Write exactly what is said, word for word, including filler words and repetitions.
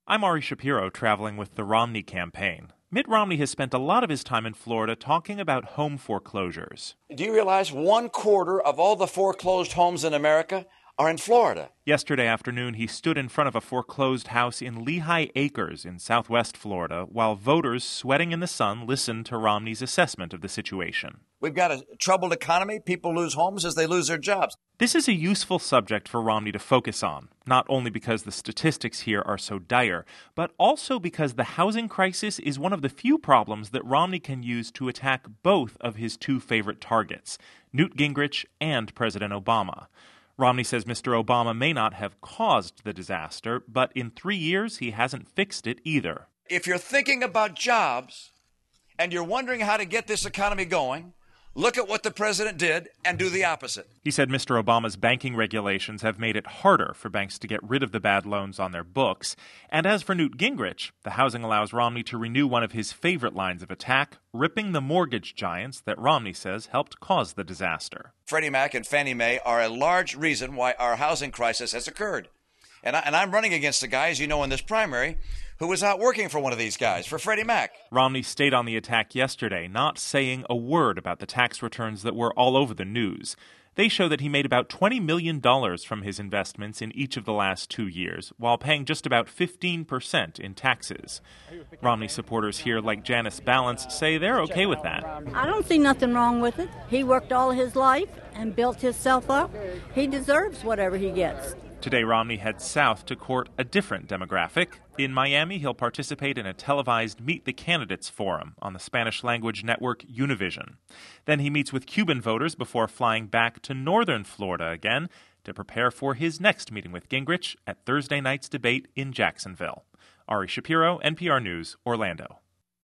I'm Ari Shapiro, traveling with the Romney campaign. Mitt Romney has spent a lot of his time in Florida talking about home foreclosures. Do you realize one quarter of all the foreclosed homes in America are in Florida? Yesterday afternoon, he stood in front of a foreclosed house in Lehigh Acres in southwest Florida while voters sweating in the sun listened to Romney's assessment of the situation. We've got a troubled economy. People lose homes as they lose their jobs. This is a useful subject for Romney to focus on, not only because the statistics here are so dire, but also because the housing crisis is one of the few problems that Romney can use to attack both of his two favorite targets, Newt Gingrich and President Obama. Romney says Mister Obama may not have caused the disaster, but in three years he hasn't fixed it either. If you're thinking about jobs and you're wondering how to get this economy going, look at what the president did and do the opposite. He said Mister Obama's banking regulations have made it harder for banks to get rid of the bad loans on their books. And as for Newt Gingrich, the housing allows Romney to renew one of his favorite lines of attack, ripping the mortgage giants that Romney says helped cause the disaster. Freddie Mac and Fannie Mae are a large reason why our housing crisis has occurred. And, I, and I'm running against a guy, as you know, in this primary, who was out working for one of these guys, for Freddie Mac. Romney stayed on the attack yesterday, not saying a word about the tax returns that were all over the news. They show that he made about twenty million dollars from his investments in each of the last two years, while paying just about fifteen percent in taxes. Romney supporters here, like Janice Balance, say they're okay with that. I don't see nothing wrong with it. He worked all his life and built himself up. He deserves whatever he gets. Today, Romney heads south to court a different demographic. In Miami, he'll participate in a televised Meet the Candidates forum on the Spanish-language network Univision. Then he meets with Cuban voters before flying back to northern Florida again to prepare for his next meeting with Gingrich at Thursday night's debate in Jacksonville. Ari Shapiro, N P R News, Orlando.